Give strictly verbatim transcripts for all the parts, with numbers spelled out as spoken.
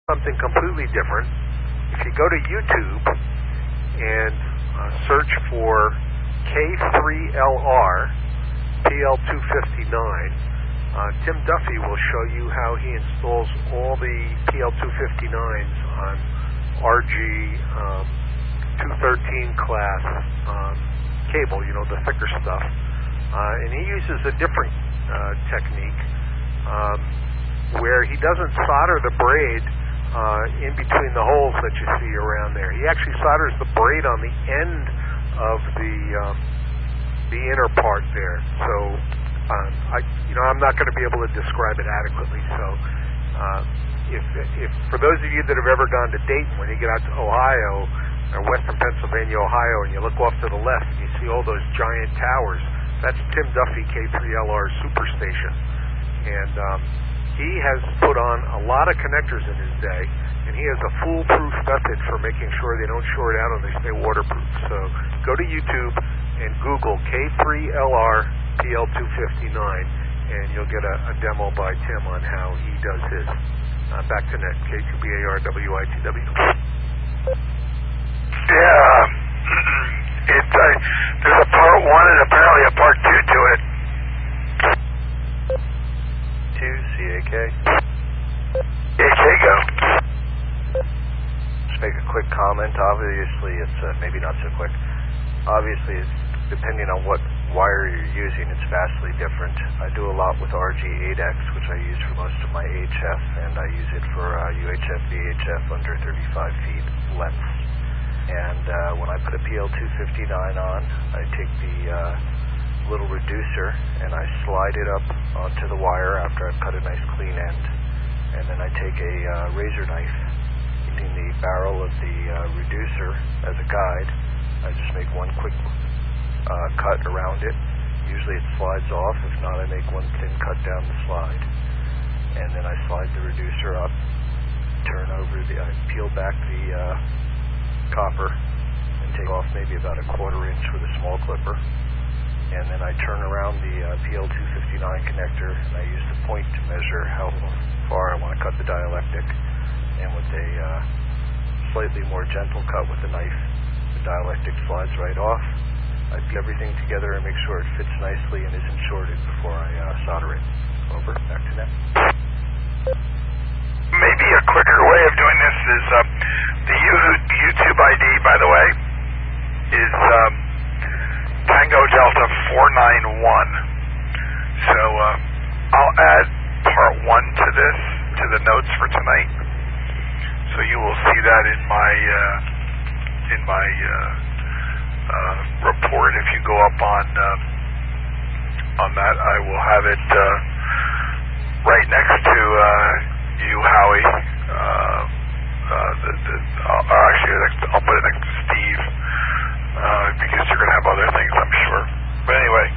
something completely different. If you go to YouTube and uh, search for K three L R P L two fifty-nine, uh, Tim Duffy will show you how he installs all the P L two fifty-nines on R G um, two thirteen class um, cable, you know, the thicker stuff. Uh, and he uses a different uh, technique um, where he doesn't solder the braid uh, in between the holes that you see around there. He actually solders the braid on the end of the um, the inner part there. So, um, I, you know, I'm not going to be able to describe it adequately. So, uh, if, if for those of you that have ever gone to Dayton, when you get out to Ohio or western Pennsylvania, Ohio, and you look off to the left and you see all those giant towers, that's Tim Duffy K three L R Superstation. And um, he has put on a lot of connectors in his day, and he has a foolproof method for making sure they don't short out and they stay waterproof. So go to YouTube and Google K three L R P L two fifty-nine, and you'll get a, a demo by Tim on how he does his. Uh, back to net, K two B A R W I T W. Yeah, it, uh, there's a part one and apparently a part two to it. Two C A K. C A K, go. Just make a quick comment. Obviously, it's uh, maybe not so quick. Obviously, it's depending on what wire you're using, it's vastly different. I do a lot with R G eight X, which I use for most of my H F, and I use it for uh, U H F, V H F under thirty-five feet lengths. And uh, when I put a P L two fifty-nine on, I take the uh, little reducer and I slide it up onto the wire after I've cut a nice clean end. And then I take a uh, razor knife, using the barrel of the uh, reducer as a guide. I just make one quick uh, cut around it. Usually it slides off. If not, I make one thin cut down the slide. And then I slide the reducer up, turn over the, I peel back the uh, copper and take off maybe about a quarter inch with a small clipper. And then I turn around the uh, P L two fifty-nine connector, and I use the point to measure how far I want to cut the dielectric. And with a uh, slightly more gentle cut with the knife, the dielectric slides right off. I put everything together and make sure it fits nicely and isn't shorted before I uh, solder it. Over, back to that. Maybe a quicker way of doing this is uh, the YouTube I D, by the way, is um, Tango Delta four nine one. So uh, I'll add part one to this, to the notes for tonight. So you will see that in my uh, in my uh, uh, report. If you go up on uh, on that, I will have it uh, right next to uh, you, Howie. Uh, uh, the, the, I'll, actually, I'll put it next to Steve uh, because you're going to have other things, I'm sure. But anyway,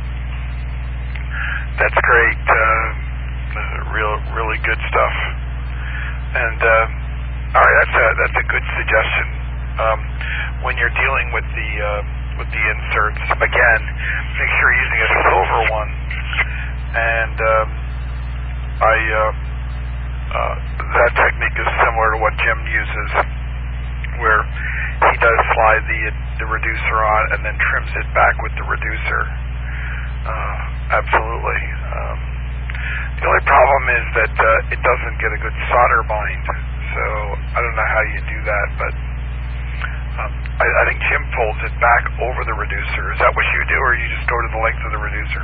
that's great. Uh, real, really good stuff. And uh, all right, that's a that's a good suggestion. Um, when you're dealing with the uh, with the inserts, again, make sure you're using a silver one. And um, I uh, uh, that technique is similar to what Jim uses, where he does slide the the reducer on and then trims it back with the reducer. Uh, absolutely. Um, the only problem is that uh, it doesn't get a good solder bind. So I don't know how you do that, but um, I, I think Jim folds it back over the reducer. Is that what you do, or you just go to the length of the reducer?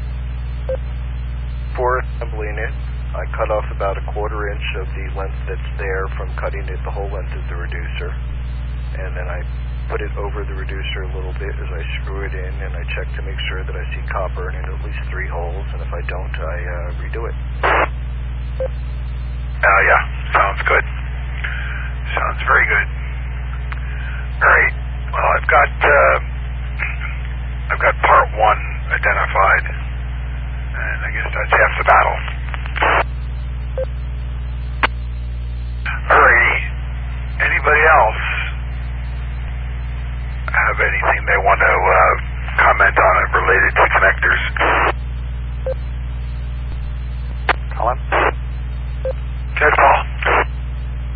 Before assembling it, I cut off about a quarter inch of the length that's there from cutting it the whole length of the reducer. And then I put it over the reducer a little bit as I screw it in, and I check to make sure that I see copper in at least three holes, and if I don't, I uh, redo it. Uh, yeah, sounds good. Sounds very good. All right. Well, I've got uh, I've got part one identified, and I guess that's half the battle. All righty. Anybody else have anything they want to uh, comment on it related to connectors? Colin? Okay, Paul.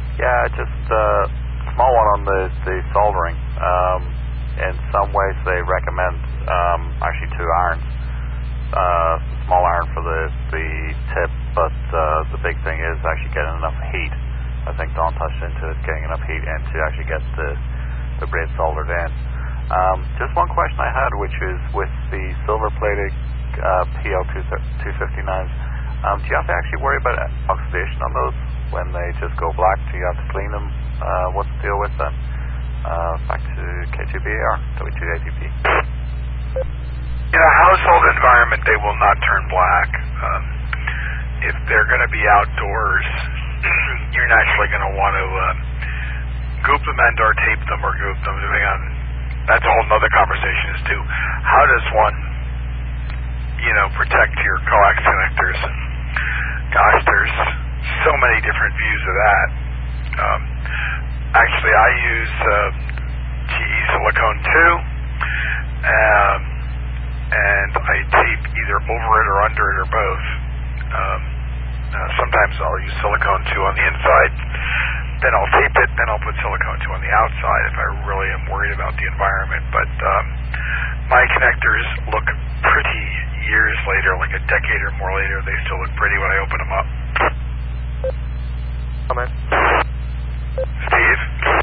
Uh, just uh, small one on the, the soldering. Um, in some ways they recommend um, actually two irons. Uh, small iron for the, the tip, but uh, the big thing is actually getting enough heat. I think Don touched into it, getting enough heat in to actually get the, the braid soldered in. Um, just one question I had, which is with the silver-plated uh, P L two fifty-nines, um, do you have to actually worry about oxidation on those when they just go black? Do you have to clean them? Uh, what's the deal with them? Uh, back to K two B A R, W two A T P. In a household environment, they will not turn black. Um, if they're going to be outdoors, you're naturally going to want to uh, goop them and or tape them or goop them, depending on. That's a whole other conversation as to how does one, you know, protect your coax connectors. And gosh, there's so many different views of that. Um, actually, I use uh, G E silicone two, um, and I tape either over it or under it or both. Um, uh, sometimes I'll use silicone two on the inside, then I'll tape it, then I'll put silicone two on the outside if I really am worried about the environment. But um, my connectors look pretty years later, like a decade or more later. They still look pretty when I open them up. Comment. Steve?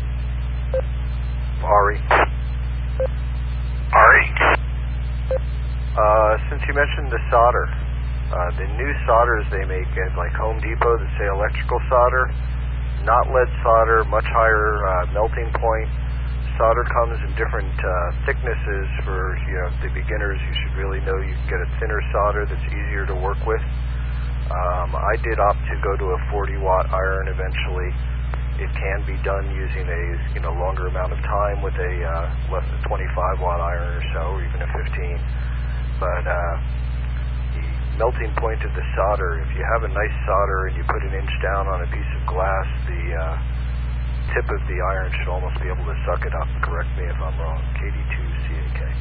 Ari. Ari? Uh, since you mentioned the solder, uh, the new solders they make at like Home Depot that say electrical solder, not lead solder, much higher uh, melting point. Solder comes in different uh, thicknesses. For you know the beginners, you should really know you can get a thinner solder that's easier to work with. Um, I did opt to go to a forty watt iron eventually. It can be done using a you know longer amount of time with a uh, less than twenty-five watt iron or so, or even a fifteen. But uh, the melting point of the solder, if you have a nice solder and you put an inch down on a piece of glass, the uh, tip of the iron should almost be able to suck it up. Correct me if I'm wrong. K D two C A K.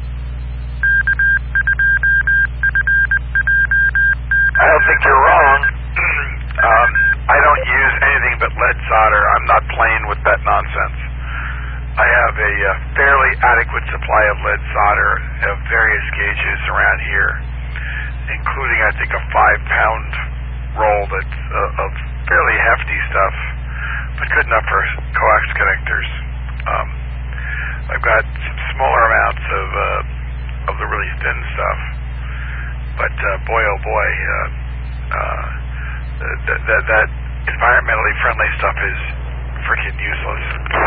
I don't think you're wrong. um, I don't use anything but lead solder. I'm not playing with that nonsense. I have a uh, fairly adequate supply of lead solder of various gauges around here, including, I think, a five-pound roll that's uh, of fairly hefty stuff, but good enough for coax connectors. Um, I've got some smaller amounts of uh, of the really thin stuff, but uh, boy, oh boy, uh, uh, th- th- that environmentally friendly stuff is freaking useless.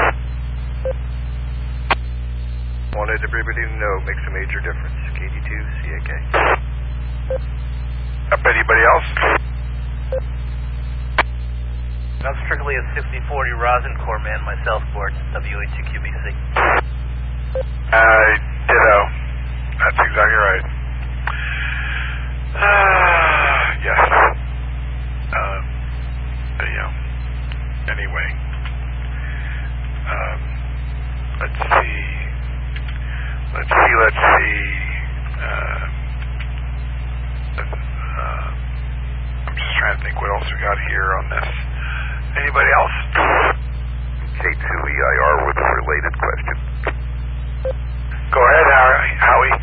Wanted everybody to know it makes a major difference. K D two C A K. Up anybody else? I'm strictly a sixty forty rosin core man myself, board W A two Q B C. Uh, ditto. That's exactly right. Uh, yes. Uh, you know, anyway. Um, let's see. Let's see, let's see. Uh, uh, I'm just trying to think what else we got here on this. Anybody else? K two E I R with a related question. Go ahead, Howie.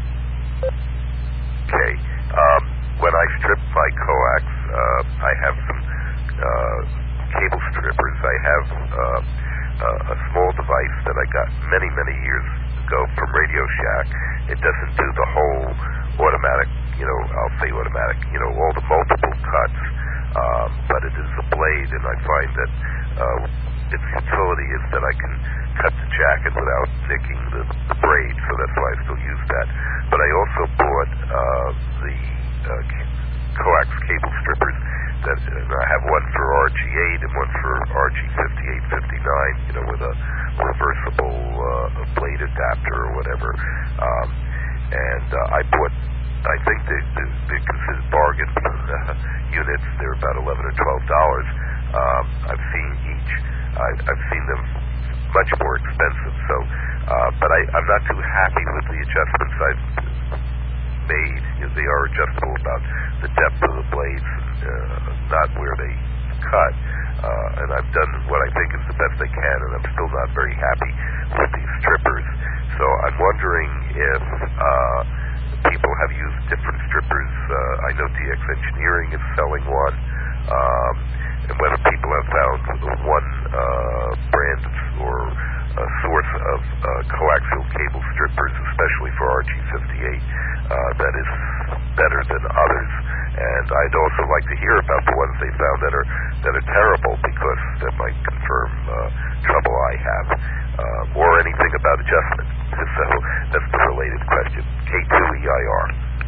Okay. Um, when I strip my coax, uh, I have some uh, cable strippers. I have uh, uh, a small device that I got many, many years ago from Radio Shack. It doesn't do the whole automatic, you know, I'll say automatic, you know, all the multiple cuts, um, but it is a blade, and I find that uh, its utility is that I can cut the jacket without nicking the, the braid, so that's why I still use that. But I also bought uh, the uh, coax cable strippers that uh, I have one for R G eight and one for R G fifty-eight fifty-nine, you know, with a reversible uh, blade adapter or whatever. Um, and uh, I bought, I think they, they, they're considered bargain uh, units. They're about eleven or twelve dollars. Um, I've seen each. I, I've seen them much more expensive. So, uh, but I, I'm not too happy with the adjustments I've made. You know, they are adjustable about the depth of the blades, uh, not where they cut. uh, and I've done what I think is the best I can, and I'm still not very happy with these strippers. So I'm wondering if uh, people have used different strippers. Uh, I know D X Engineering is selling one, um, and whether people have found one uh, brand or a source of uh, coaxial cable strippers, especially for R G fifty-eight, uh, that is better than others. And I'd also like to hear about the ones they found that are that are terrible, because that might confirm uh, trouble I have, uh, or anything about adjustment. So that's the related question. K two E I R.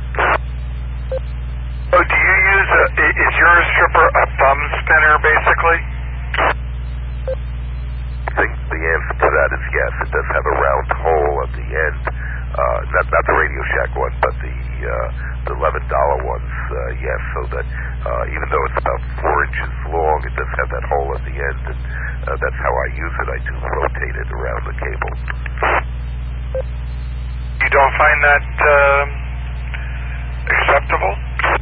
So do you use a, is your stripper a thumb spinner, basically? I think the answer to that is yes. It does have a round hole at the end. Uh, not, not the Radio Shack one, but the uh, the eleven dollar ones, uh, yes, so that uh, even though it's about four inches long, it does have that hole at the end, and uh, that's how I use it. I do rotate it around the cable. You don't find that uh, acceptable?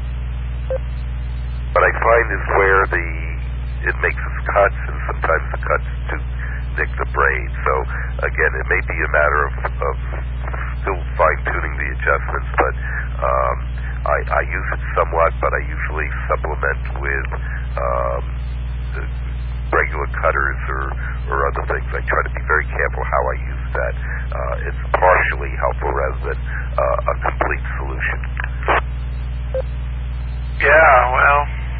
What I find is where the it makes its cuts, and sometimes the cuts do nick the braid. So again, it may be a matter of, of still fine-tuning the adjustments, but um, I, I use it somewhat, but I usually supplement with um, regular cutters or, or other things. I try to be very careful how I use that. Uh, it's partially helpful rather than uh, a complete solution. Yeah, well,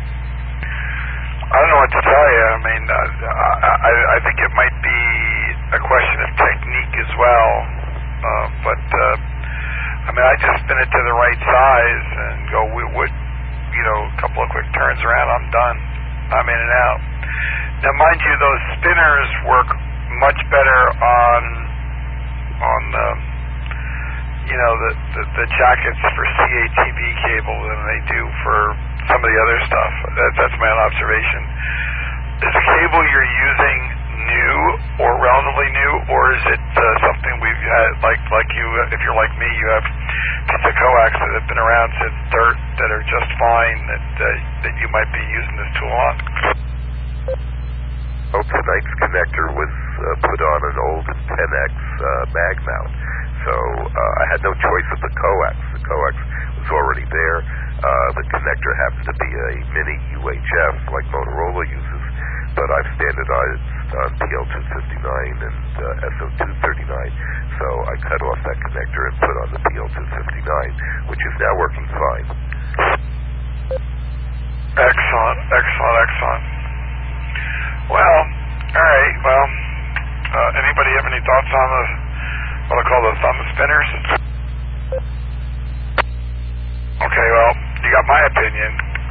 I don't know what to tell you. I mean, uh, I, I think it might be a question of technique as well, uh, but uh, I mean, I just spin it to the right size and go, we would, you know, a couple of quick turns around, I'm done. I'm in and out. Now, mind you, those spinners work much better on, on the, you know, the, the, the jackets for C A T V cable than they do for some of the other stuff. That, that's my own observation. Is the cable you're using new or relatively new, or is it uh, something we've had, like like you, if you're like me, you have pieces of coax that have been around since dirt that are just fine, that uh, that you might be using this tool on? Well, tonight's connector was uh, put on an old ten X uh, mag mount, so uh, I had no choice of the coax. The coax was already there. Uh, the connector happens to be a mini U H F like Motorola uses, but I've standardized on P L two fifty-nine and uh, S O two thirty-nine, so I cut off that connector and put on the P L two fifty-nine, which is now working fine. Excellent, excellent, excellent. Well, all right, well, uh, anybody have any thoughts on the, what I call the thumb spinners? Okay, well, you got my opinion.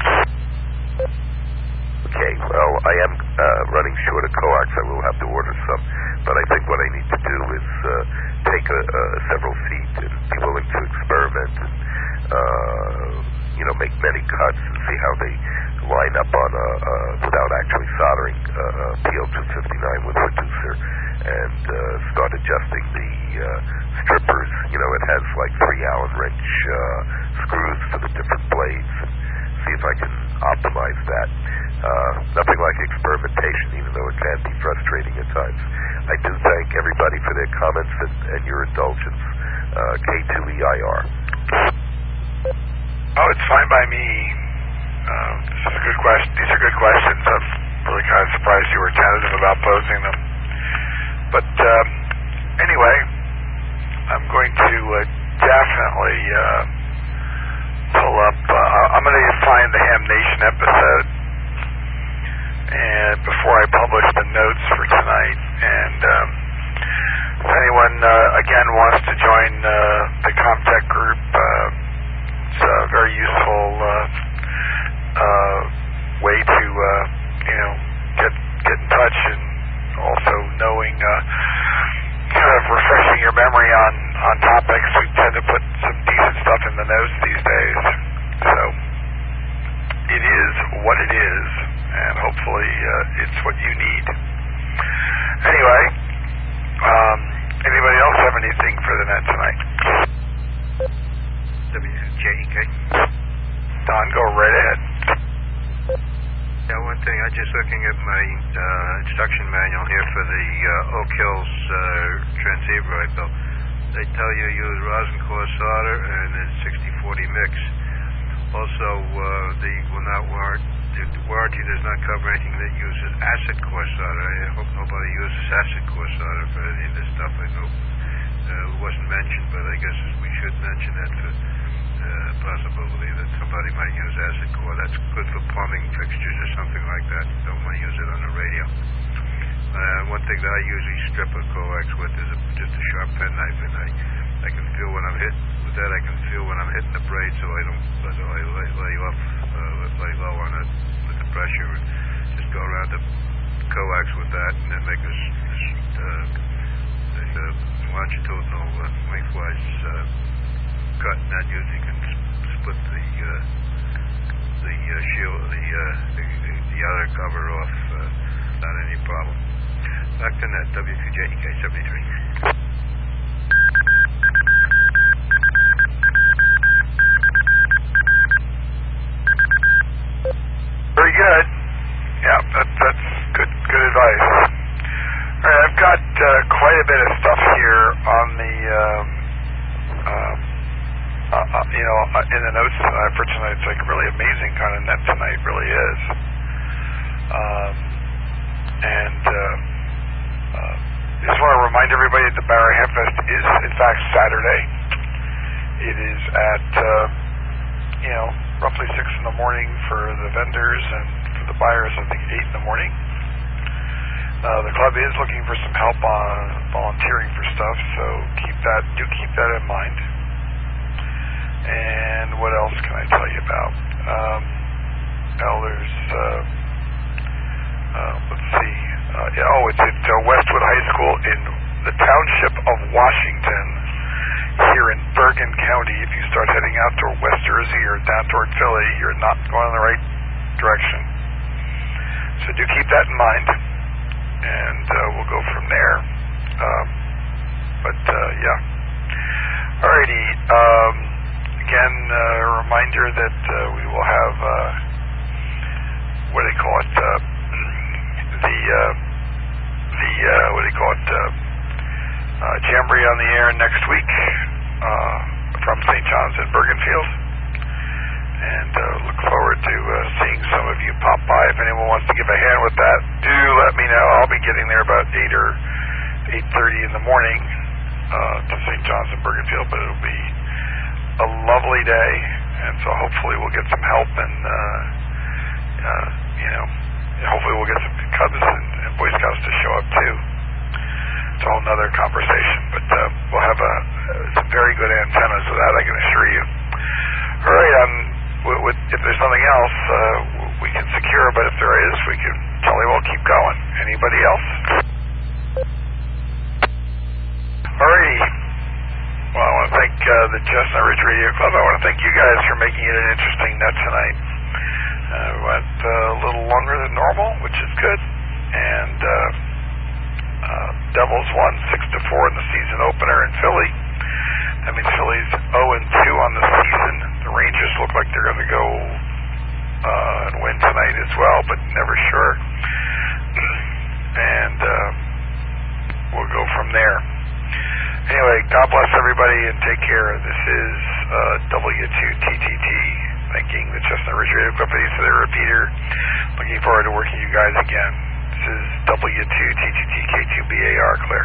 Okay, well, I am uh, running short of coax. I will have to order some, but I think what I need to do is uh, take a, a several feet and be willing to experiment and, uh, you know, make many cuts and see how they line up on a, uh, without actually soldering a, a P L two fifty-nine with a reducer, and uh, start adjusting the uh, strippers. You know, it has like three Allen wrench uh, screws for the different blades, and see if I can optimize that. Uh, nothing like experimentation, even though it can be frustrating at times. I do thank everybody for their comments and, and your indulgence. Uh, K two E I R. Oh, it's fine by me. Uh, this is a good question. These are good questions. I'm really kind of surprised you were tentative about posing them. But um, anyway, I'm going to uh, definitely uh, pull up. Uh, I'm going to find the Ham Nation episode, and before I publish the notes for tonight, and um, if anyone uh, again wants to join uh, the Comtech group, uh, it's a very useful uh, uh, way to uh, you know get get in touch, and also knowing uh, kind of refreshing your memory on on topics. We tend to put some decent stuff in the notes these days, so it is what it is, and hopefully uh, it's what you need. Anyway, um, anybody else have anything for the net tonight? W J E K. Don, go right ahead. Yeah, one thing I just looking at my uh, instruction manual here for the uh, Oak Hills uh, transceiver I built. They tell you use rosin core solder and then sixty forty mix. Also, uh, the will not warrant, the warranty does not cover anything that uses acid core solder. I hope nobody uses acid core solder for any of this stuff. I know uh, it wasn't mentioned, but I guess we should mention that for uh, possibility that somebody might use acid core. That's good for plumbing fixtures or something like that. You don't want to use it on the radio. Uh, one thing that I usually strip a coax with is a, just a sharp penknife, and I, I can feel when I'm hit with that. I can feel when I'm hitting the braid, so I don't so I lay, lay off, uh, lay low on it with the pressure, and just go around the coax with that, and then make a, uh, a uh, longitudinal uh, lengthwise uh, cut, and that usually can split the uh, the uh, shield, the, uh, the the outer cover off uh, without any problem. Back to net, W two J E K seventy-three. Very good. Yeah, that, that's good good advice. All right, I've got uh, quite a bit of stuff here on the, um, uh, uh, uh, you know, uh, in the notes tonight for tonight. It's like really amazing kind of net tonight, really is. Um, and uh, uh, just want to remind everybody that the Barra Hamfest is, in fact, Saturday. It is at, uh, you know, roughly six in the morning for the vendors, and for the buyers, I think eight in the morning. Uh, the club is looking for some help on volunteering for stuff, so keep that, do keep that in mind. And what else can I tell you about? Um, well, there's, uh, uh, let's see, uh, yeah, oh, it's at uh, Westwood High School in the township of Washington, here in Bergen County. If you start heading out toward West Jersey or down toward Philly, you're not going in the right direction. So do keep that in mind, and uh, we'll go from there. Um, but, uh, yeah. Alrighty. Um, again, uh, a reminder that uh, we will have, uh, what do they call it, uh, the, uh, the, uh, what do you call it, uh, uh, Jamboree on the air next week uh, from Saint John's in Bergenfield. And uh, look forward to uh, seeing some of you pop by. If anyone wants to give a hand with that, do let me know. I'll be getting there about eight or eight thirty in the morning uh, to Saint John's in Bergenfield, but it'll be a lovely day, and so hopefully we'll get some help, and uh, uh, you know, hopefully we'll get some Cubs and, and Boy Scouts to show up too. It's a whole nother conversation, but uh, we'll have a, uh, some very good antennas of that, I can assure you. All right, um, with, with, if there's nothing else, uh, we can secure, but if there is, we can jolly well keep going. Anybody else? All righty. Well, I want to thank uh, the Chestnut Ridge Radio Club. I want to thank you guys for making it an interesting net tonight. Uh, we went uh, a little longer than normal, which is good, and uh, uh, Devils won six to four in the season opener in Philly. That means Philly's oh and two on the season. The Rangers look like they're going to go uh, and win tonight as well, but never sure. And uh, we'll go from there. Anyway, God bless everybody and take care. This is uh, W two T T T, thanking the Chestnut Ridge Radio Company for their repeater. Looking forward to working you guys again. This is W two T T T K two B A R, clear.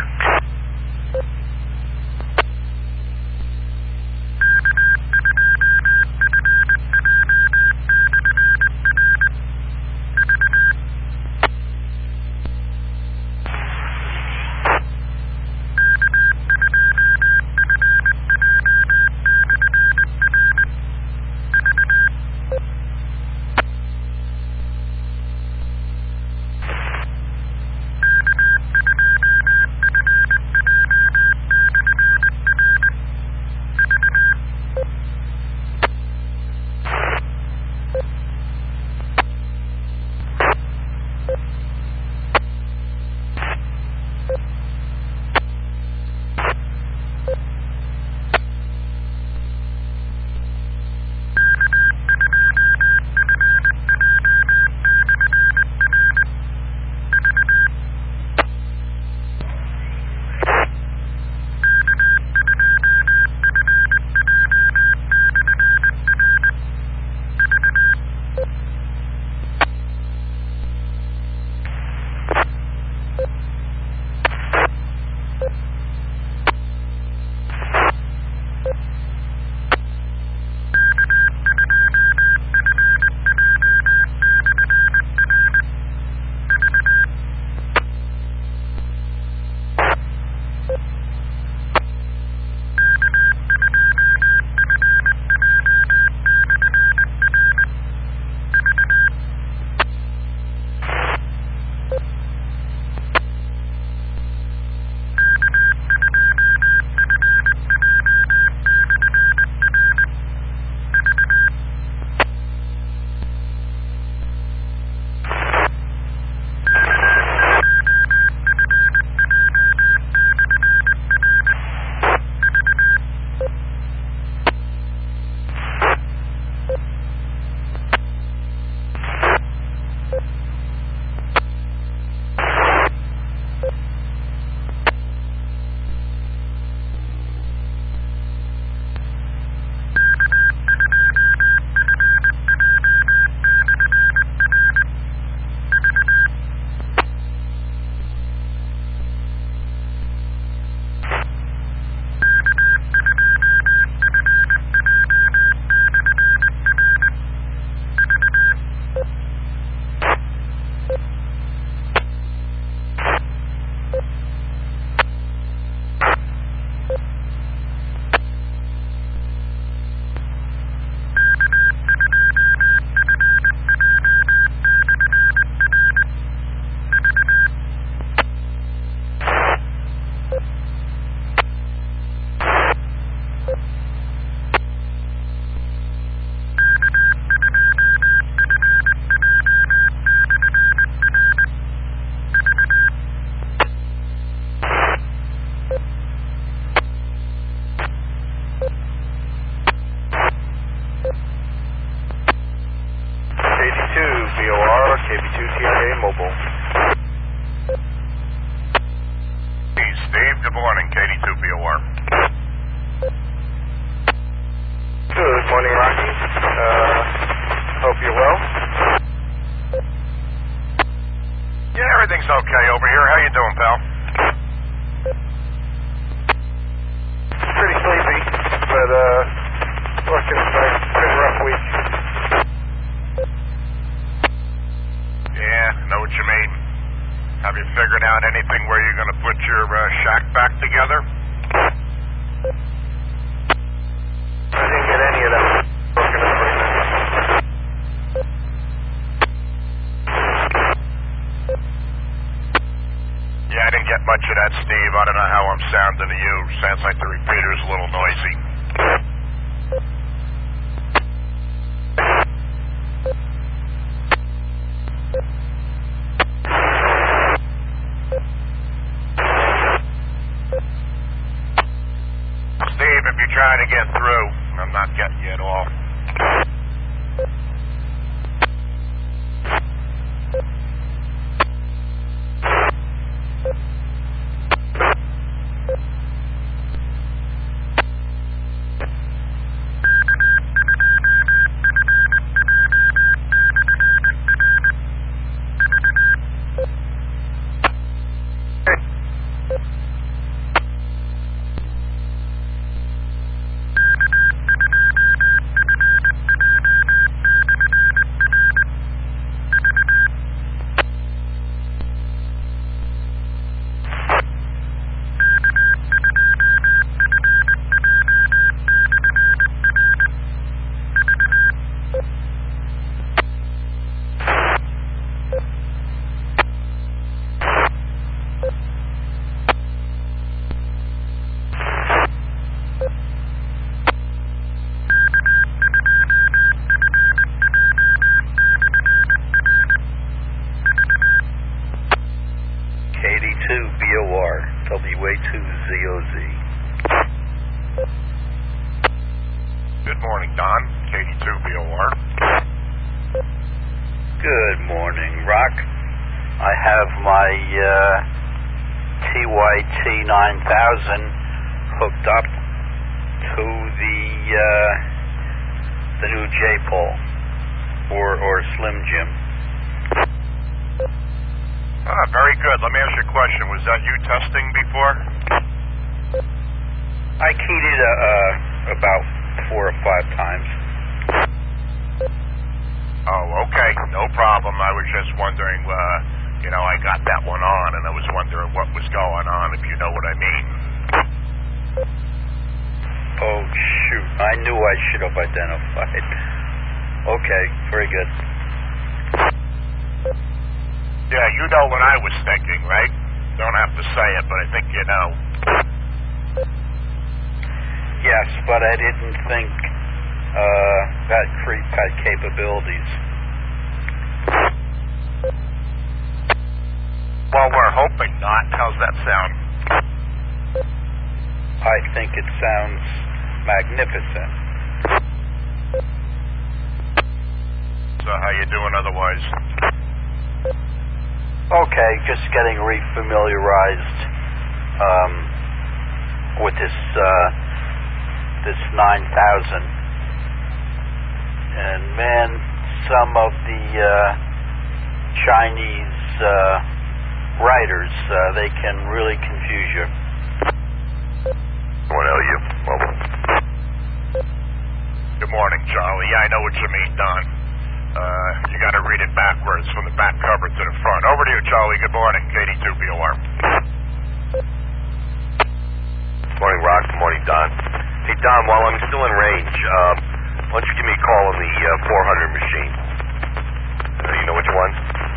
morning, K D two B O R. Good morning, Rocky. Uh, hope you're well. Yeah, everything's okay over here. How you doing, pal? Pretty sleepy, but uh, looking like a pretty rough week. Yeah, know what you mean. Have you figured out anything where you're going to put your uh, shack back together? I didn't get any of that broken up right now. Yeah, I didn't get much of that, Steve. I don't know how I'm sounding to you. Sounds like the repeater's a little noisy. Steve, if you're trying to get through, I'm not getting you at all. K D two B O R, W A two Z O Z. Good morning, Don. K D two B O R. Good morning, Rock. I have my uh, T Y T nine thousand hooked up to the uh, the new J-Pole or or Slim Jim. Ah, very good. Let me ask you a question. Was that you testing before? I keyed it uh, uh, about four or five times. Oh, okay. No problem. I was just wondering, uh, you know, I got that one on, and I was wondering what was going on, if you know what I mean. Oh, shoot. I knew I should have identified. Okay, very good. Yeah, you know what I was thinking, right? Don't have to say it, but I think you know. Yes, but I didn't think uh, that creep had capabilities. Well, we're hoping not. How's that sound? I think it sounds magnificent. So how you doing otherwise? Okay, just getting refamiliarized um, with this uh, this nine thousand. And man, some of the uh, Chinese uh, writers, uh, they can really confuse you. one L U, mobile. Good morning, Charlie. Yeah, I know what you mean, Don. Uh, you got to read it backwards from the back cover to the front. Over to you, Charlie. Good morning, K D two B O R. Morning, Rock. Good morning, Don. Hey, Don, while I'm still in range, uh, why don't you give me a call on the uh, four hundred machine? Uh, you know which one?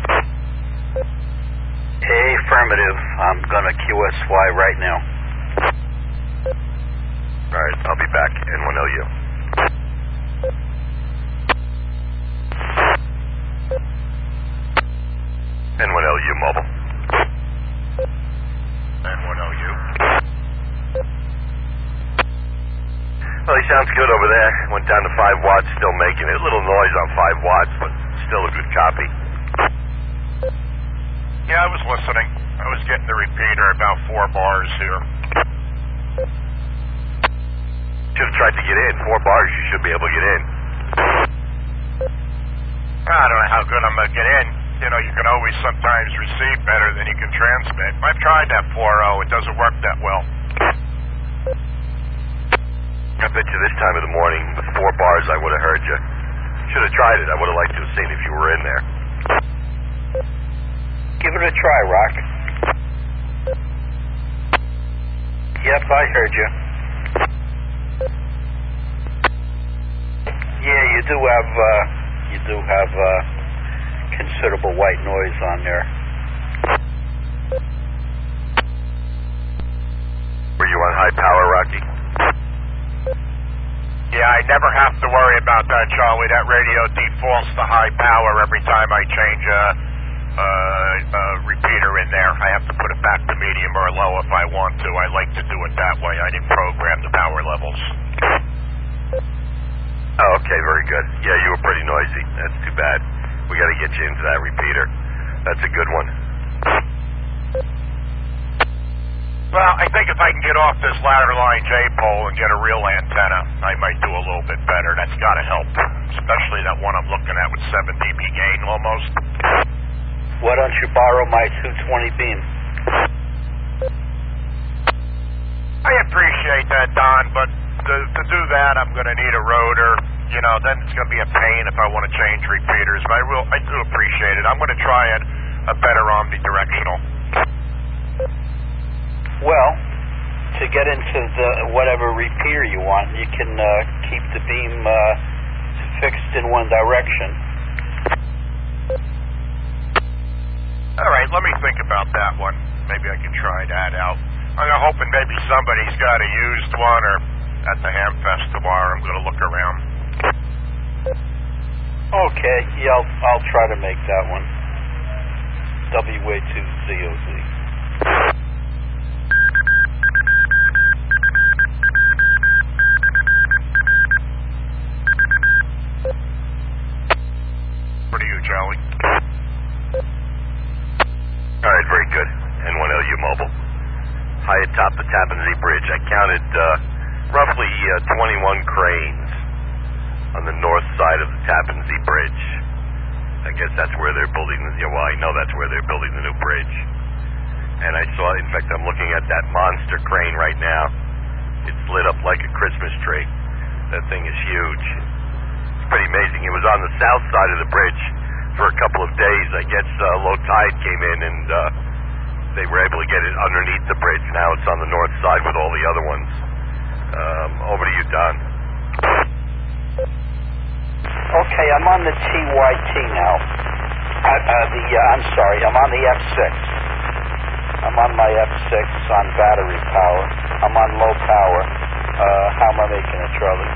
Affirmative. I'm going to Q S Y right now. All right, I'll be back in one L U. N one L U mobile. N one L U. Well, he sounds good over there. Went down to five watts, still making it. A little noise on five watts, but still a good copy. Yeah, I was listening. I was getting the repeater about four bars here. should have tried to get in. Four bars, you should be able to get in. I don't know how good I'm going to get in. You know, you can always sometimes receive better than you can transmit. I've tried that four oh. It doesn't work that well. I bet you this time of the morning, with four bars, I would have heard you. Should have tried it. I would have liked to have seen if you were in there. Give it a try, Rock. Yep, I heard you. Yeah, you do have, uh, you do have, uh, considerable white noise on there. Were you on high power, Rocky? Yeah, I never have to worry about that, Charlie. That radio defaults to high power every time I change a, a, a repeater in there. I have to put it back to medium or low if I want to. I like to do it that way. I didn't program the power levels. Oh, okay, very good. Yeah, you were pretty noisy. That's too bad. We got to get you into that repeater. That's a good one. Well, I think if I can get off this ladder line J-pole and get a real antenna, I might do a little bit better. That's got to help, especially that one I'm looking at with seven D B gain almost. Why don't you borrow my two twenty beam? I appreciate that, Don, but to, to do that, I'm going to need a rotor. You know, then it's going to be a pain if I want to change repeaters. But I will, I do appreciate it. I'm going to try it a better omnidirectional. Well, to get into the whatever repeater you want, you can uh, keep the beam uh, fixed in one direction. All right, let me think about that one. Maybe I can try that out. I'm hoping maybe somebody's got a used one, or at the Hamfest tomorrow, I'm going to look around. Okay, yeah, I'll, I'll try to make that one. W A two Z O Z. What are you, Charlie? All right, very good. N one L U mobile. High atop the Tappan Zee Bridge. I counted uh, roughly uh, twenty-one cranes on the north side of the Tappan Zee Bridge. I guess that's where they're building the, yeah, well, I know that's where they're building the new bridge. And I saw, in fact, I'm looking at that monster crane right now. It's lit up like a Christmas tree. That thing is huge. It's pretty amazing. It was on the south side of the bridge for a couple of days. I guess uh, low tide came in and uh, they were able to get it underneath the bridge. Now it's on the north side with all the other ones. Um, over to you, Don. Okay, I'm on the T Y T now. Uh, uh, the uh, I'm sorry, I'm on the F six. I'm on my F six on battery power. I'm on low power. Uh, how am I making it, Charlie?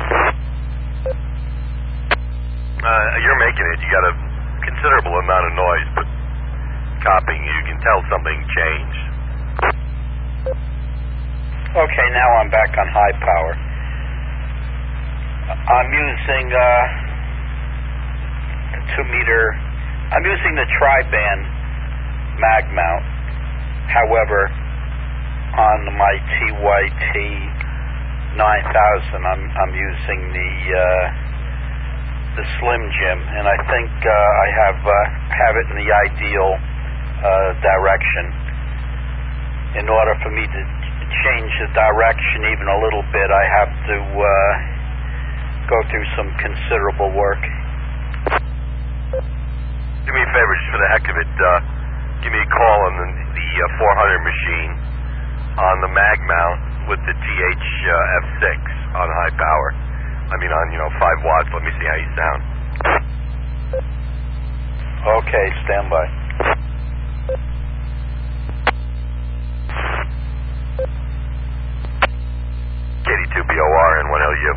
Uh, you're making it. You got a considerable amount of noise, but copying, you can tell something changed. Okay, now I'm back on high power. I'm using uh, a two meter. I'm using the tri-band mag mount. However, on my T Y T nine thousand, I'm I'm using the uh, the Slim Jim, and I think uh, I have uh, have it in the ideal uh, direction. In order for me to change the direction even a little bit, I have to uh, go through some considerable work. Do me a favor, just for the heck of it, uh, give me a call on the, the uh, four hundred machine on the mag mount with the T H F six on high power. I mean on, you know, five watts. Let me see how you sound. Okay, stand by. K D two B O R and one L U.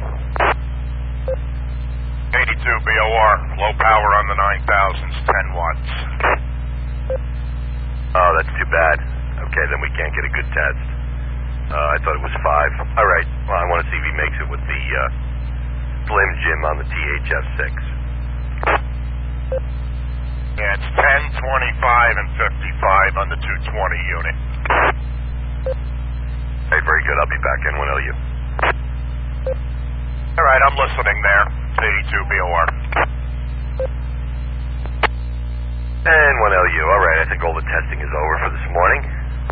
eighty-two B O R, low power on the nine thousands, ten watts. Oh, that's too bad. Okay, then we can't get a good test. Uh, I thought it was five. All right, well, I want to see if he makes it with the uh, Slim Jim on the T H F six. Yeah, it's ten, twenty-five, and fifty-five on the two twenty unit. Hey, very good. I'll be back in one L U. All right, I'm listening there. It's eighty-two B O R. And one L U. All right, I think all the testing is over for this morning.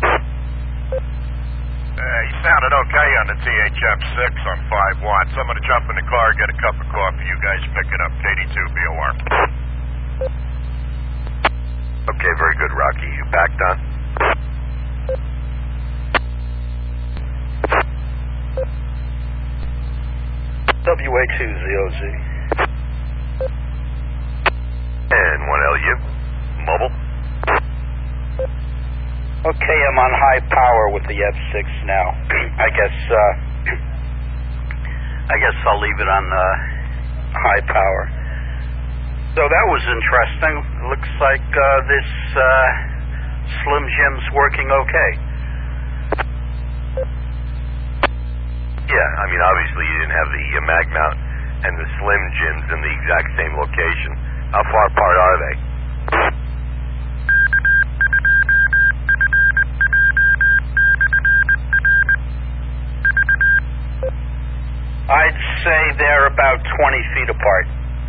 Uh, you sounded okay on the T H M six on five watts. I'm going to jump in the car, get a cup of coffee. You guys pick it up. eighty-two B O R. Okay, very good, Rocky. You backed on? W A two Z O Z. And one L U. Mobile. Okay, I'm on high power with the F six now. I guess, uh, I guess I'll leave it on uh, high power. So that was interesting. Looks like uh, this uh, Slim Jim's working okay. Yeah, I mean, obviously you didn't have the uh, mag mount and the Slim Jims in the exact same location. How far apart are they? I'd say they're about twenty feet apart.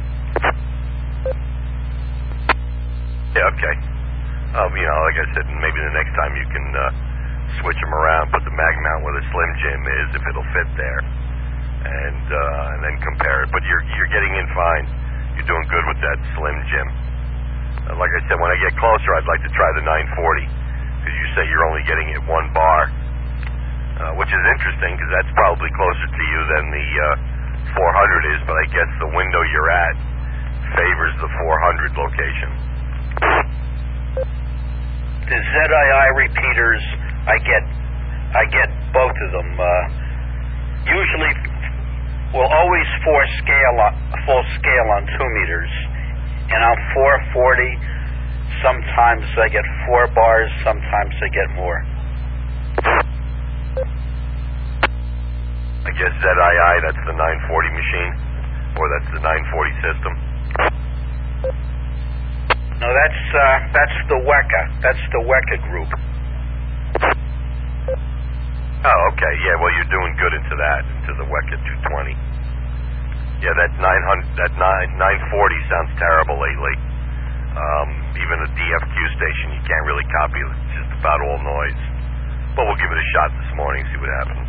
Yeah, okay. Um, you know, like I said, maybe the next time you can uh, switch them around, put the mag mount where the Slim Jim is, if it'll fit there, and uh, and then compare it. But you're you're getting in fine. You're doing good with that Slim Jim. Uh, like I said, when I get closer, I'd like to try the nine forty, because you say you're only getting it one bar, uh, which is interesting, because that's probably closer to you than the uh, four hundred is, but I guess the window you're at favors the four hundred location. The Z I I repeaters, I get, I get both of them. Uh, usually, well, always four scale, on, full scale on two meters, and on four forty, sometimes I get four bars, sometimes I get more. I guess Z I I, that's the nine forty machine, or that's the nine forty system. No, that's uh, that's the Weka. That's the Weka group. Oh, okay. Yeah, well, you're doing good into that, into the Weka two twenty. Yeah, that nine hundred, that nine forty sounds terrible lately. Um, even a D F Q station, you can't really copy it. It's just about all noise. But we'll give it a shot this morning, see what happens.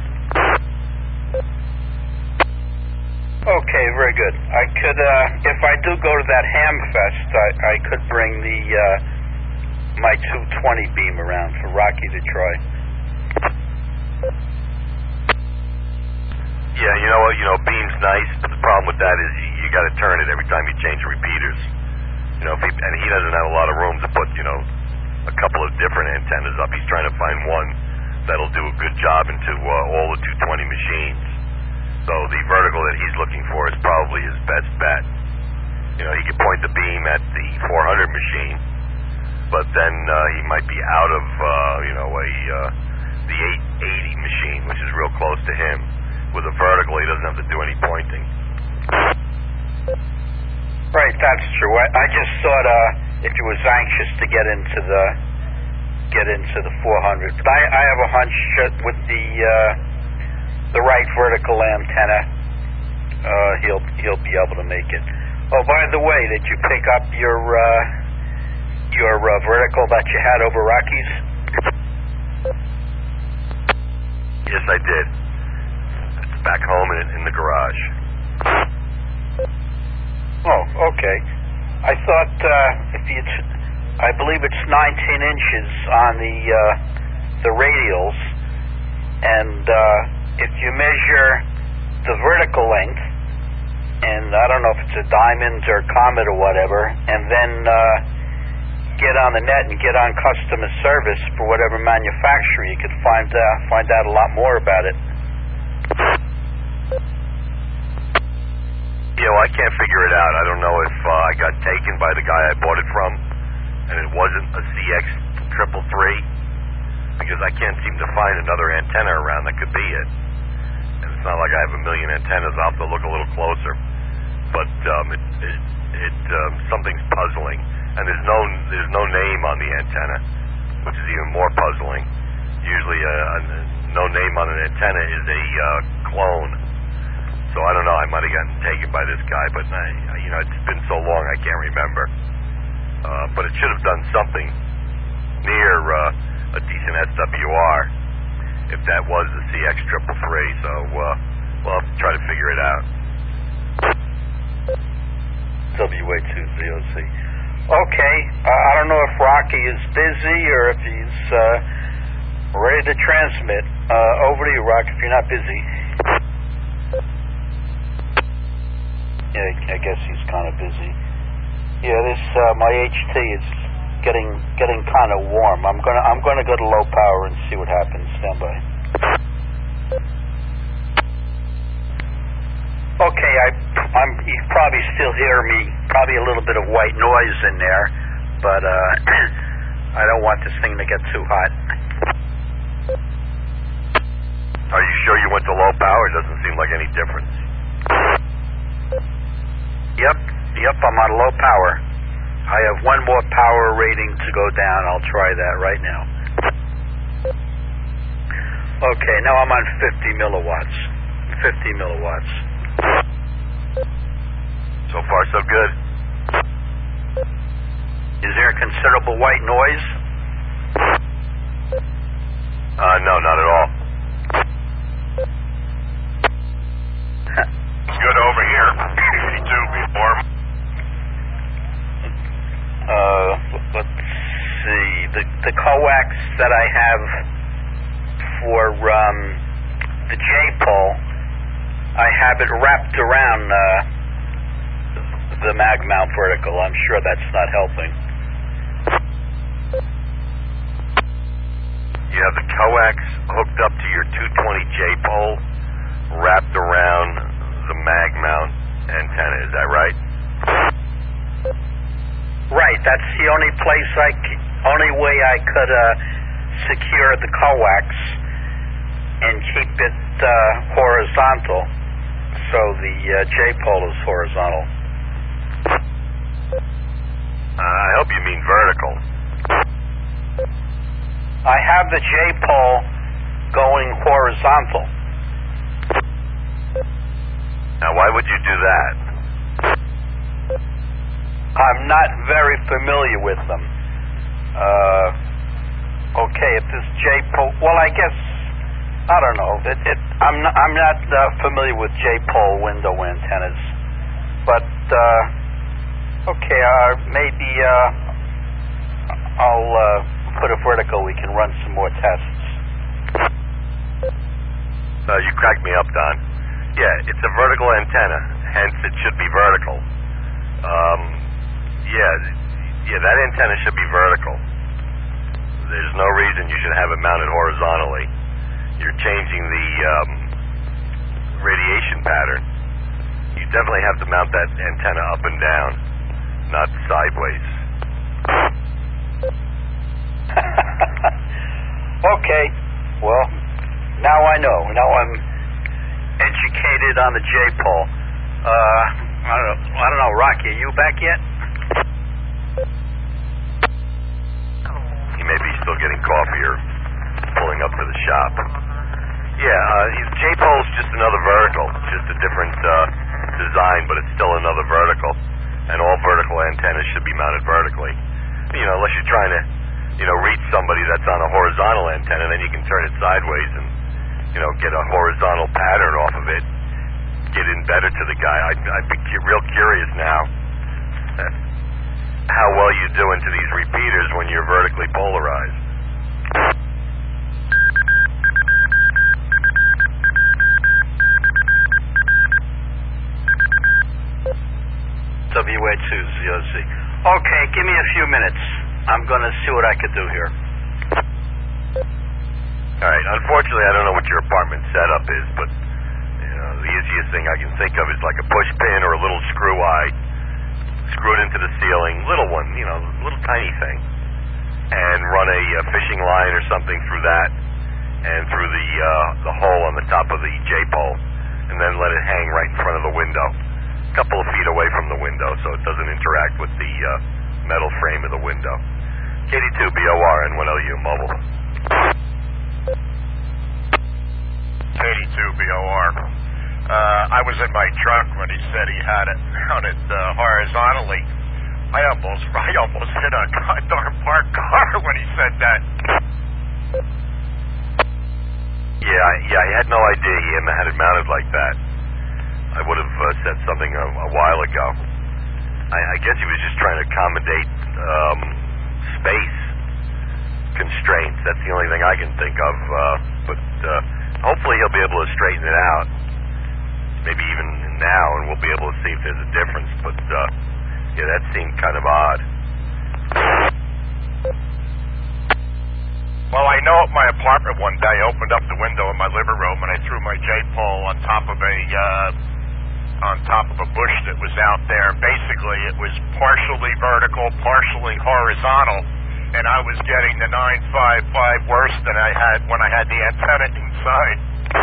Okay, very good. I could, uh, if I do go to that Ham Fest, I, I could bring the uh, my two twenty beam around for Rocky to try. Yeah, you know what? You know, beam's nice, but the problem with that is you, you got to turn it every time you change repeaters. You know, if he, and he doesn't have a lot of room to put, you know, a couple of different antennas up. He's trying to find one that'll do a good job into uh, all the two twenty machines. So the vertical that he's looking for is probably his best bet. You know, he could point the beam at the four hundred machine, but then uh, he might be out of, uh, you know, a uh, the eight eighty machine, which is real close to him. With a vertical, he doesn't have to do any pointing. Right, that's true. I, I just thought uh, if he was anxious to get into the get into the four hundred, but I, I have a hunch with the uh, the right vertical antenna, uh, he'll he'll be able to make it. Oh, by the way, did you pick up your uh, your uh, vertical that you had over Rockies? Yes, I did. It's back home in, in the garage. Oh, okay. I thought uh, if you, I believe it's nineteen inches on the uh, the radials, and uh, if you measure the vertical length, and I don't know if it's a diamond or comet or whatever, and then uh, get on the net and get on customer service for whatever manufacturer, you could find uh, find out a lot more about it. Yeah, well, I can't figure it out. I don't know if uh, I got taken by the guy I bought it from, and it wasn't a C X triple three, because I can't seem to find another antenna around that could be it. And it's not like I have a million antennas. I'll have to look a little closer. But um, it, it, it um, something's puzzling, and there's no there's no name on the antenna, which is even more puzzling. Usually, uh, no name on an antenna is a uh, clone. So I don't know, I might have gotten taken by this guy, but I, you know, it's been so long I can't remember. Uh, but it should have done something near uh, a decent S W R if that was the C X triple three. So uh, we'll have to try to figure it out. W A two Z O C. Okay, uh, I don't know if Rocky is busy or if he's uh, ready to transmit. Uh, over to you, Rock, if you're not busy. Yeah, I guess he's kind of busy. Yeah, this uh, my H T is getting getting kind of warm. I'm gonna I'm gonna go to low power and see what happens. Stand by. Okay, I I'm you probably still hear me. Probably a little bit of white noise in there, but uh, I don't want this thing to get too hot. Are you sure you went to low power? It doesn't seem like any difference. Yep, yep, I'm on low power. I have one more power rating to go down. I'll try that right now. Okay, now I'm on fifty milliwatts. fifty milliwatts. So far, so good. Is there considerable white noise? Uh, no, not at all. Good over here. eighty-two before. Uh, let's see. The the coax that I have for um, the J-pole, I have it wrapped around uh, the mag mount vertical. I'm sure that's not helping. You have the coax hooked up to your two twenty J-pole, wrapped around the mag mount antenna. Is that right? Right. That's the only place I, c- only way I could uh, secure the coax and keep it uh, horizontal, so the uh, J-pole is horizontal. Uh, I hope you mean vertical. I have the J-pole going horizontal. Now, why would you do that? I'm not very familiar with them. Uh, okay, if this J-pole, well, I guess, I don't know. It, it, I'm not, I'm not uh, familiar with J-pole window antennas, but uh, okay, uh, maybe uh, I'll uh, put a vertical. We can run some more tests. Uh, you cracked me up, Don. Yeah, it's a vertical antenna, hence it should be vertical. Um, yeah, yeah, that antenna should be vertical. There's no reason you should have it mounted horizontally. You're changing the um, radiation pattern. You definitely have to mount that antenna up and down, not sideways. Okay, well, now I know. Now I'm educated on the J-pole. Uh, I don't know, I don't know, Rocky, are you back yet? He may be still getting coffee or pulling up to the shop. Yeah, uh, J-pole's just another vertical, just a different uh, design, but it's still another vertical. And all vertical antennas should be mounted vertically. You know, unless you're trying to, you know, reach somebody that's on a horizontal antenna, then you can turn it sideways and, you know, get a horizontal pattern off of it, get in better to the guy. I'd, I'd be cu- real curious now how well you do into these repeaters when you're vertically polarized. W A two Z O Z. Okay, give me a few minutes. I'm going to see what I could do here. All right. Unfortunately, I don't know what your apartment setup is, but you know, the easiest thing I can think of is like a push pin or a little screw eye screwed into the ceiling, little one, you know, little tiny thing, and run a, a fishing line or something through that and through the uh, the hole on the top of the J-pole, and then let it hang right in front of the window, a couple of feet away from the window, so it doesn't interact with the uh, metal frame of the window. K D two B O R N one L U mobile. K D two B O R. Uh, I was in my truck when he said he had it mounted uh, horizontally. I almost, I almost hit a goddamn parked car when he said that. Yeah, yeah, I had no idea he had it mounted like that. I would have uh, said something a, a while ago. I, I guess he was just trying to accommodate um, space constraints. That's the only thing I can think of. Uh, but uh, hopefully he'll be able to straighten it out. Maybe even now, and we'll be able to see if there's a difference. But uh, yeah, that seemed kind of odd. Well, I know at my apartment one day, I opened up the window in my living room and I threw my J-pole on top of a uh, on top of a bush that was out there. Basically, it was partially vertical, partially horizontal, and I was getting the nine five five worse than I had when I had the antenna inside.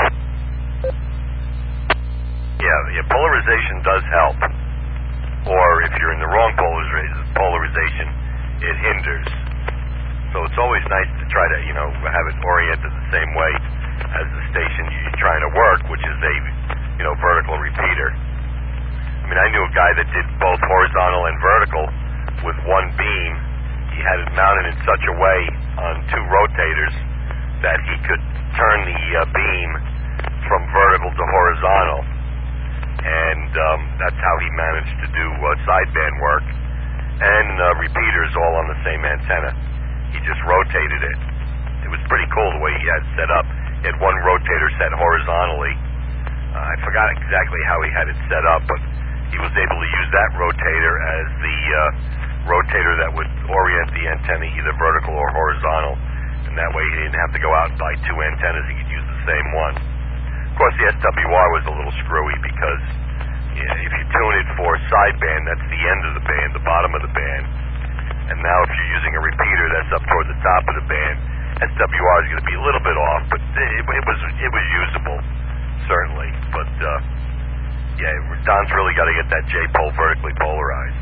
Yeah, yeah, polarization does help. Or if you're in the wrong polarization, it hinders. So it's always nice to try to, you know, have it oriented the same way as the station you're trying to work, which is a, you know, vertical repeater. I mean, I knew a guy that did both horizontal and vertical with one beam. He had it mounted in such a way on two rotators that he could turn the uh, beam from vertical to horizontal. And um, that's how he managed to do uh, sideband work and uh, repeaters all on the same antenna. He just rotated it. It was pretty cool the way he had it set up. He had one rotator set horizontally. Uh, I forgot exactly how he had it set up, but he was able to use that rotator as the uh, rotator that would orient the antenna either vertical or horizontal. And that way he didn't have to go out and buy two antennas. He could use the same one. Of course, the S W R was a little screwy because yeah, if you tune it for sideband, that's the end of the band, the bottom of the band. And now if you're using a repeater that's up toward the top of the band, S W R is going to be a little bit off, but it, it was it was usable, certainly. But uh, yeah, Don's really got to get that J-pole vertically polarized.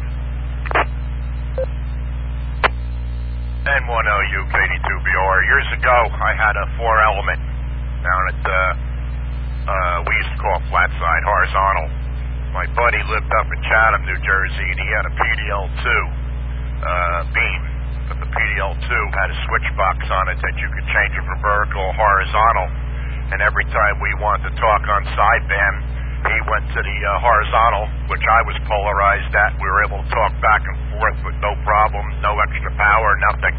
N one O U K D two B R. Years ago, I had a four-element down at uh, uh, we used to call it flat side horizontal. My buddy lived up in Chatham, New Jersey, and he had a P D L two. Uh, beam, but the P D L two had a switch box on it that you could change it from vertical or horizontal, and every time we wanted to talk on sideband, he went to the uh, horizontal, which I was polarized at. We were able to talk back and forth with no problem, no extra power, nothing.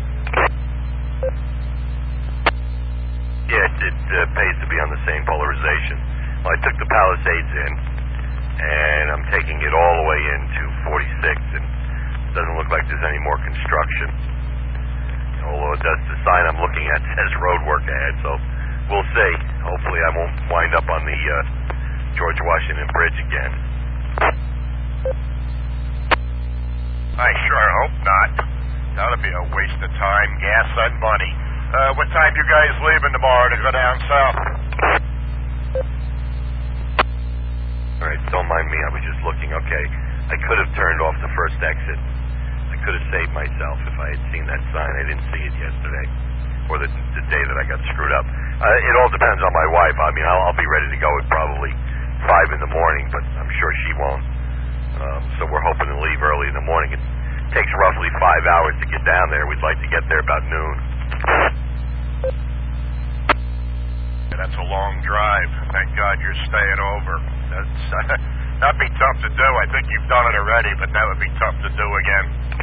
Yeah, it, it uh, pays to be on the same polarization. Well, I took the Palisades in, and I'm taking it all the way into forty-six, and doesn't look like there's any more construction. Although it does, the sign I'm looking at says road work ahead, so we'll see. Hopefully I won't wind up on the uh, George Washington Bridge again. I sure hope not. That'll be a waste of time, gas, and money. Uh, what time you guys leaving tomorrow to go down south? Alright, don't mind me, I was just looking. Okay, I could have turned off the first exit. I could have saved myself if I had seen that sign. I didn't see it yesterday, or the, the day that I got screwed up. Uh, it all depends on my wife. I mean, I'll, I'll be ready to go at probably five in the morning, but I'm sure she won't. Um, so we're hoping to leave early in the morning. It takes roughly five hours to get down there. We'd like to get there about noon. Yeah, that's a long drive. Thank God you're staying over. That's uh, that'd be tough to do. I think you've done it already, but that would be tough to do again.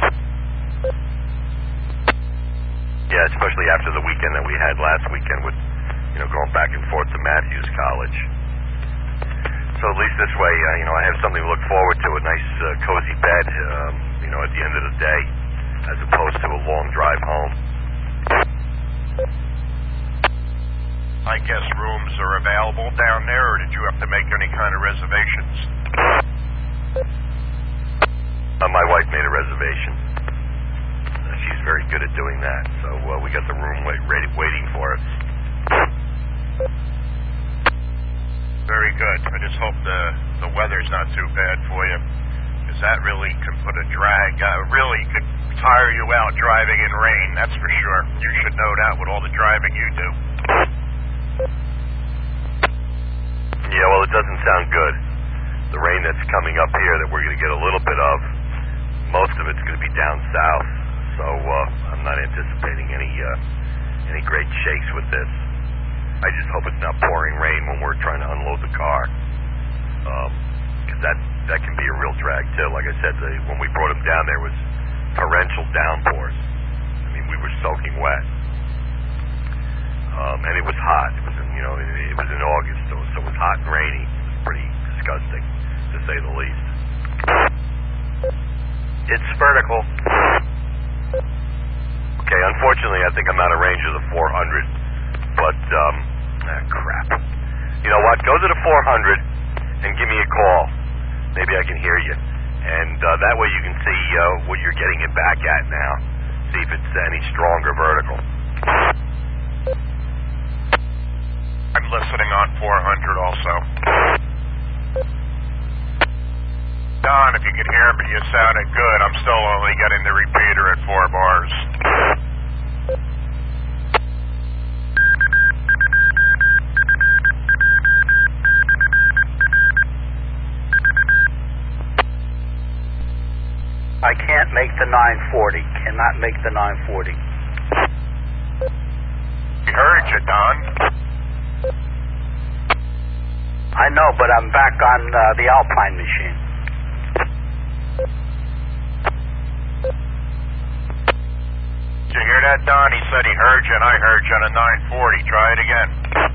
Yeah, especially after the weekend that we had last weekend with, you know, going back and forth to Matthews College. So at least this way, uh, you know, I have something to look forward to, a nice uh, cozy bed, um, you know, at the end of the day, as opposed to a long drive home. I guess rooms are available down there, or did you have to make any kind of reservations? Uh, my wife made a reservation. Uh, she's very good at doing that, so uh, we got the room wait, ready, waiting for us. Very good. I just hope the the weather's not too bad for you, because that really can put a drag, uh, really could tire you out driving in rain, that's for sure. You should know that with all the driving you do. Yeah, well, it doesn't sound good. the rain that's coming up here that we're going to get a little bit of, most of it's going to be down south. So uh, I'm not anticipating any uh, any great shakes with this. I just hope it's not pouring rain when we're trying to unload the car, because um, that that can be a real drag too. Like I said, the, when we brought them down, there was torrential downpours. I mean, we were soaking wet, um, and it was hot. It was in, you know it, it was in August, so, so it was hot and rainy. It was pretty disgusting, to say the least. It's vertical. Okay, unfortunately, I think I'm out of range of the four hundred, but, um, ah, crap. You know what? Go to the four hundred and give me a call. Maybe I can hear you. And uh, that way you can see uh, what you're getting it back at now. See if it's any stronger vertical. I'm listening on four hundred also. Don, if you can hear me, you sounded good. I'm still only getting the repeater at four bars. I can't make the nine forty. Cannot make the nine forty. We heard you, Don. I know, but I'm back on uh, the Alpine machine. Did you hear that, Don? He said he heard you, and I heard you on a nine forty. Try it again.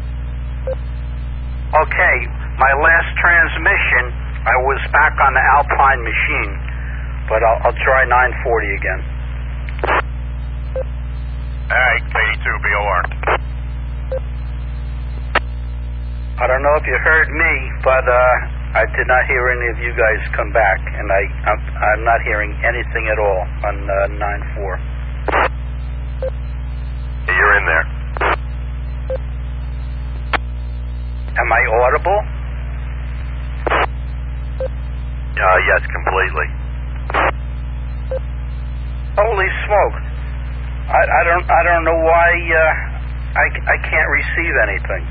Okay, my last transmission, I was back on the Alpine machine, but I'll, I'll try nine forty again. All right, K two B O R. I don't know if you heard me, but uh, I did not hear any of you guys come back, and I, I'm, I'm not hearing anything at all on uh, nine four. Yeah, you're in there. Am I audible? Uh, yes, completely. Holy smoke! I, I don't I don't know why uh, I I can't receive anything.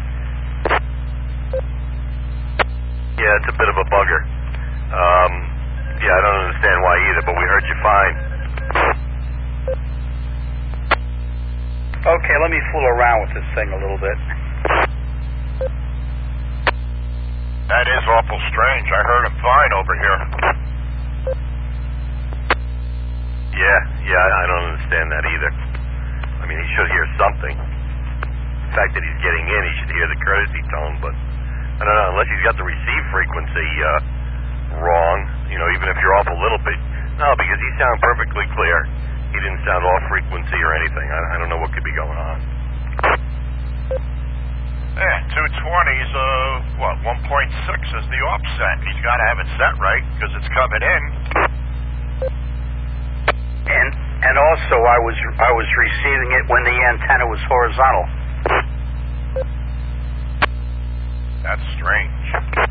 Yeah, it's a bit of a bugger. Um, yeah, I don't understand why either, but we heard you fine. Okay, let me fool around with this thing a little bit. That is awful strange. I heard him fine over here. Yeah, yeah, I don't understand that either. I mean, he should hear something. The fact that he's getting in, he should hear the courtesy tone, but I don't know, unless he's got the receive frequency uh, wrong, you know, even if you're off a little bit. No, because he sounded perfectly clear. He didn't sound off frequency or anything. I, I don't know what could be going on. Yeah, two twenty's, uh, what, one point six is the offset. He's got to have it set right, because it's coming in. And and also, I was I was receiving it when the antenna was horizontal. That's strange.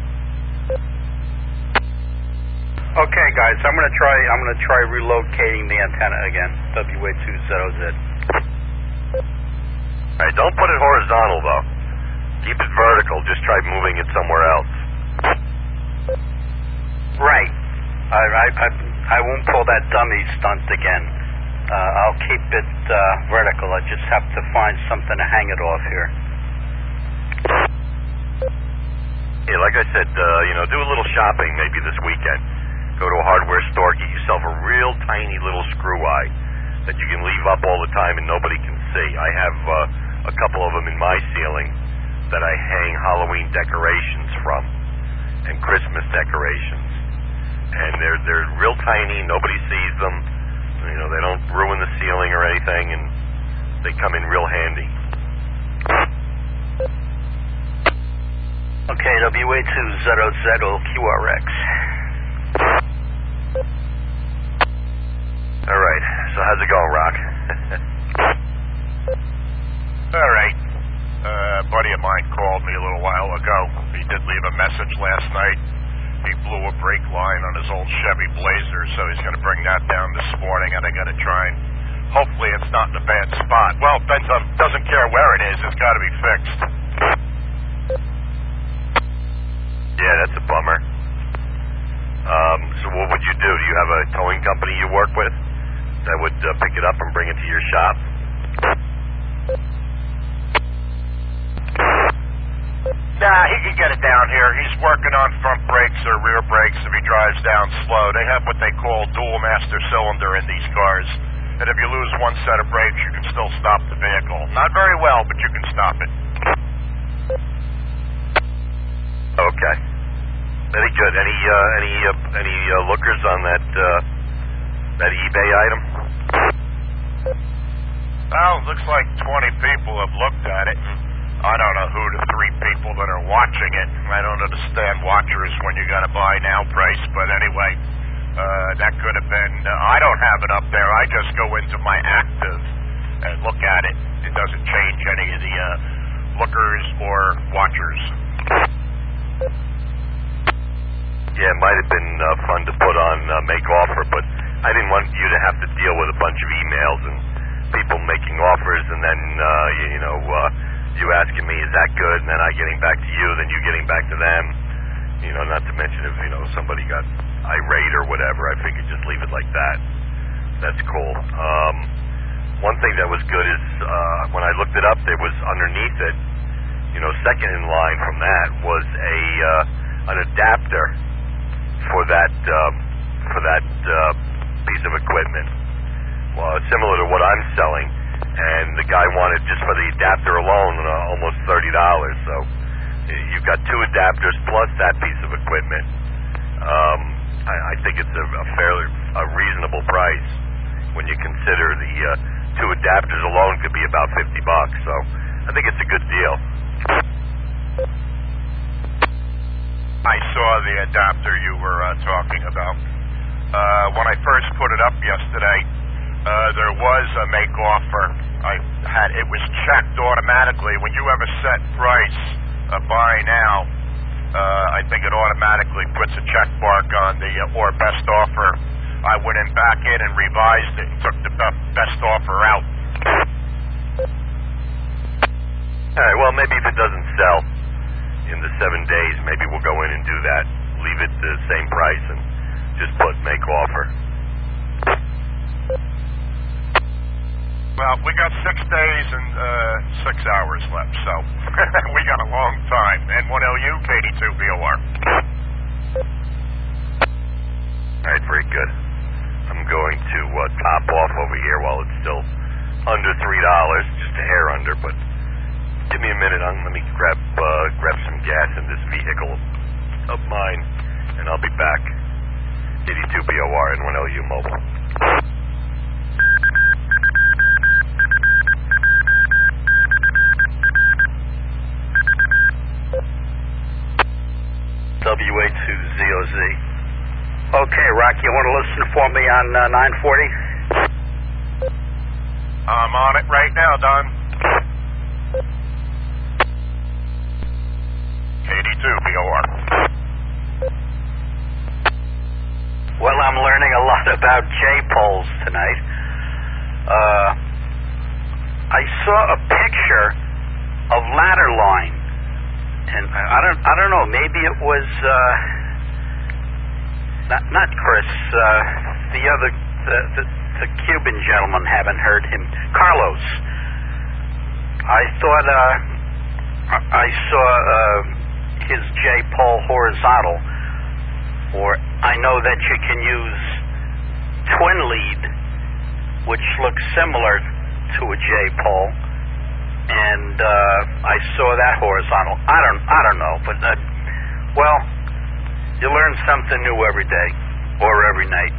Okay, guys, I'm gonna try. I'm gonna try relocating the antenna again. W A two Z O Z. All right, don't put it horizontal though. Keep it vertical. Just try moving it somewhere else. Right. I I I, I won't pull that dummy stunt again. Uh, I'll keep it uh, vertical. I just have to find something to hang it off here. Yeah, like I said, uh, you know, do a little shopping maybe this weekend. Go to a hardware store, get yourself a real tiny little screw eye that you can leave up all the time and nobody can see. I have uh, a couple of them in my ceiling that I hang Halloween decorations from and Christmas decorations. And they're they're real tiny, nobody sees them. You know, they don't ruin the ceiling or anything, and they come in real handy. Okay, W A two Z O Z O Q R X. All right, so how's it going, Rock? All right. Uh, a buddy of mine called me a little while ago. He did leave a message last night. He blew a brake line on his old Chevy Blazer, so he's going to bring that down this morning, and I got to try and hopefully it's not in a bad spot. Well, Ben doesn't care where it is. It's got to be fixed. Yeah, that's a bummer. what would you do? Do you have a towing company you work with that would uh, pick it up and bring it to your shop? Nah, he can get it down here. He's working on front brakes or rear brakes if he drives down slow. They have what they call dual master cylinder in these cars. And if you lose one set of brakes, you can still stop the vehicle. Not very well, but you can stop it. Okay. Very good. Any uh, any uh, any uh, lookers on that uh, that eBay item? Well, it looks like twenty people have looked at it. I don't know who the three people that are watching it. I don't understand watchers when you got a buy now price, but anyway, uh, that could have been. Uh, I don't have it up there. I just go into my active and look at it. It doesn't change any of the uh, lookers or watchers. Yeah, it might have been uh, fun to put on uh, make offer, but I didn't want you to have to deal with a bunch of emails and people making offers, and then uh, you, you know. Uh, you asking me, is that good, and then I getting back to you, then you getting back to them. You know, not to mention if, you know, somebody got irate or whatever, I figured just leave it like that. That's cool. Um, one thing that was good is, uh, when I looked it up, there was underneath it, you know, second in line from that was a, uh, an adapter for that, uh, for that, uh, piece of equipment. Well, similar to what I'm selling. And the guy wanted just for the adapter alone uh, almost thirty dollars. So you've got two adapters plus that piece of equipment. Um, I, I think it's a, a fairly a reasonable price when you consider the uh, two adapters alone could be about fifty bucks. So I think it's a good deal. I saw the adapter you were uh, talking about. Uh, when I first put it up yesterday, Uh, there was a make offer. I had it was checked automatically. When you have a set price, a buy now, uh, I think it automatically puts a check mark on the uh, or best offer. I went in back in and revised it and took the be- best offer out. All right. Well, maybe if it doesn't sell in the seven days, maybe we'll go in and do that. Leave it the same price and just put make offer. Well, we got six days and uh, six hours left, so we got a long time. N one L U, K D two B O R. All right, very good. I'm going to uh, top off over here while it's still under three dollars, just a hair under. But give me a minute. On, let me grab uh, grab some gas in this vehicle of mine, and I'll be back. K D two B O R, N one L U mobile. W A two Z O Z. Okay, Rock, you want to listen for me on uh, nine forty? I'm on it right now, Don. K D two B O R. Well, I'm learning a lot about J-poles tonight. Uh, I saw a picture of ladder line. And I don't, I don't know. Maybe it was uh, not, not Chris. Uh, the other, the, the, the Cuban gentleman. Haven't heard him. Carlos. I thought uh, I saw uh, his J-pole horizontal. Or I know that you can use twin lead, which looks similar to a J-pole. And uh, I saw that horizontal. I don't, I don't know, but uh, well, you learn something new every day or every night.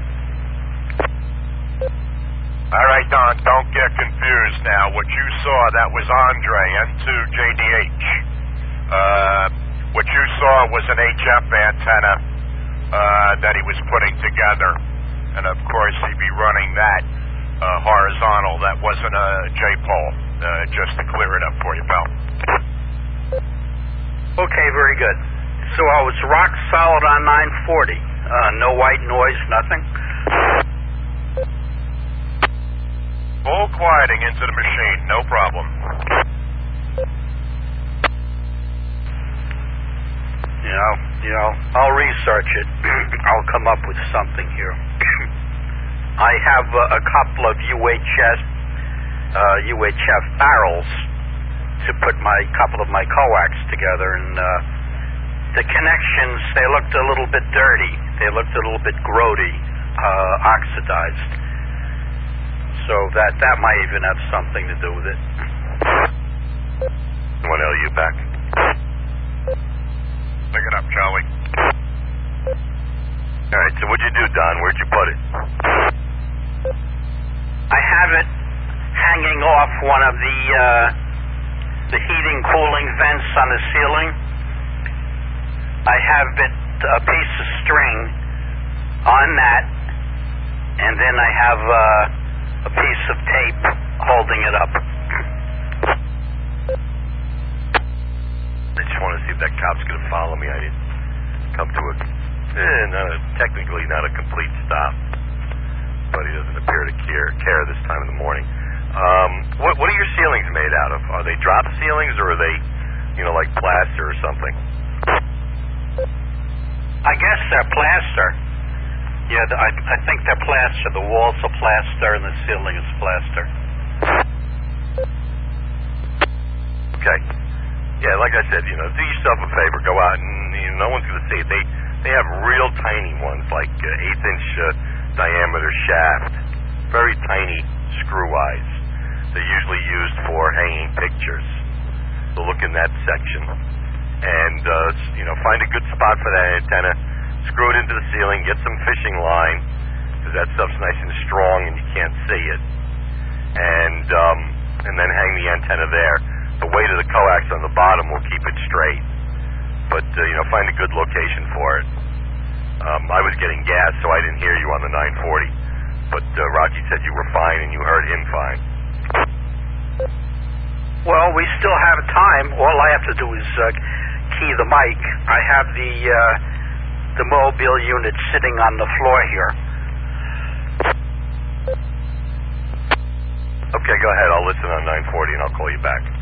All right, Don, don't get confused now. What you saw, that was Andre, N two J D H. Uh, what you saw was an H F antenna uh, that he was putting together, and of course he'd be running that uh, horizontal. That wasn't a J-pole. Uh, just to clear it up for you, pal. Okay, very good. So I was rock solid on nine forty. Uh, no white noise, nothing? Full quieting into the machine, no problem. You know, You know, I'll research it. I'll come up with something here. I have a, a couple of U H S, uh, U H F barrels to put my couple of my coax together, and uh, the connections, they looked a little bit dirty. They looked a little bit grody, uh, oxidized. So that that might even have something to do with it. one L U back. Pick it up, Charlie. All right, so what'd you do, Don? Where'd you put it? I have it hanging off one of the uh, the heating cooling vents on the ceiling. I have it a piece of string on that, and then I have uh, a piece of tape holding it up. I just want to see if that cop's going to follow me. I didn't come to a, eh, not a, technically not a complete stop, but he doesn't appear to care, care this time in the morning. Um, what, what are your ceilings made out of? Are they drop ceilings, or are they, you know, like plaster or something? I guess they're plaster. Yeah, I, I think they're plaster. The walls are plaster and the ceiling is plaster. Okay. Yeah, like I said, you know, do yourself a favor. Go out and, you know, no one's going to see it. They they have real tiny ones, like uh, eighth inch uh, diameter shaft, very tiny screw eyes. They're usually used for hanging pictures. So look in that section, and uh, you know, find a good spot for that antenna. Screw it into the ceiling. Get some fishing line, because that stuff's nice and strong and you can't see it. And um, and then hang the antenna there. The weight of the coax on the bottom will keep it straight. But, uh, you know, find a good location for it. Um, I was getting gas, so I didn't hear you on the nine forty. But uh, Rocky said you were fine, and you heard him fine. Well, we still have time. All I have to do is uh, key the mic. I have the, uh, the mobile unit sitting on the floor here. Okay, go ahead. I'll listen on nine forty, and I'll call you back.